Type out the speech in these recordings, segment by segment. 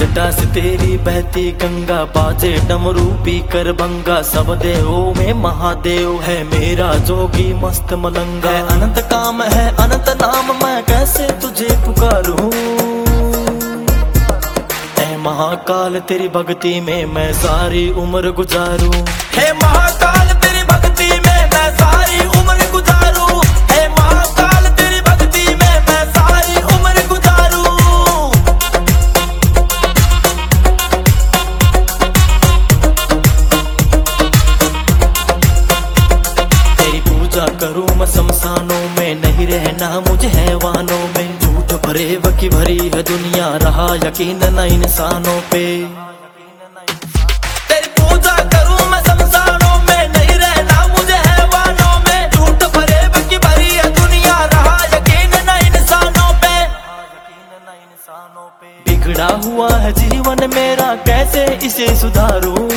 जटा से तेरी बहती गंगा, बाजे डमरू पी कर बंगा। सब देवों में महादेव है मेरा जोगी मस्त मलंगा। अनंत काम है अनंत नाम, मैं कैसे तुझे पुकारूं। ऐ महाकाल तेरी भक्ति में मैं सारी उम्र गुजारूं। हे महाकाल तेरी भक्ति में मैं सारी उम्र गुजारूं। हे महाकाल तेरी भक्ति में मैं सारी उम्र गुजारूं। तेरी पूजा करूं मैं शमशानों में, नहीं रहना मुझे हैवानों में। झूठ भरे की भरी है दुनिया, रहा यकीन न इंसानों पे। तेरी पूजा करूं मैं शमशानों में, नहीं रहना मुझे हैवानों में। झूठ भरे की भरी है दुनिया, रहा यकीन न इंसानों पे। बिगड़ा हुआ है जीवन मेरा, कैसे इसे सुधारूं।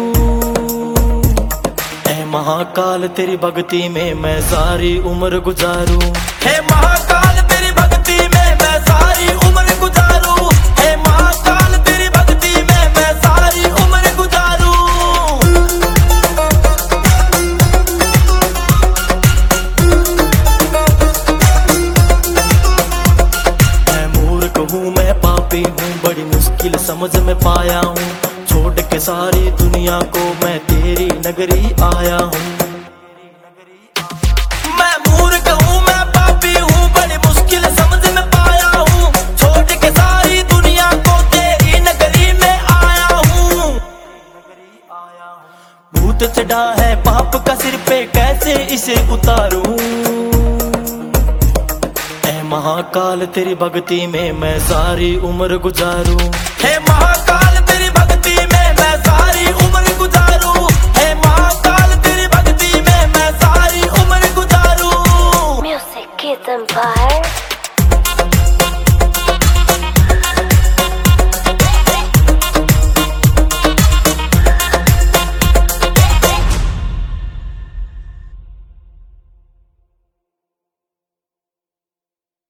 ऐ महाकाल तेरी भक्ति में मैं सारी उम्र गुजारूं। हे महाकाल तेरी भक्ति में मैं सारी उम्र गुजारूं। हे महाकाल तेरी भक्ति में मैं सारी उम्र गुजारूं। मैं मूर्ख हूँ मैं पापी हूँ, बड़ी मुश्किल समझ में पाया हूँ। छोड़ के सारी दुनिया को मैं तेरी नगरी आया हूँ। मैं मूर्ख हूँ मैं पापी हूँ, बड़ी मुश्किल समझ में पाया हूँ। छोड़ के सारी दुनिया को तेरी नगरी में आया हूँ। भूत चढ़ा है पाप का सिर पे, कैसे इसे उतारूं। ऐ महाकाल तेरी भक्ति में मैं सारी उम्र गुजारूं। हे महाकाल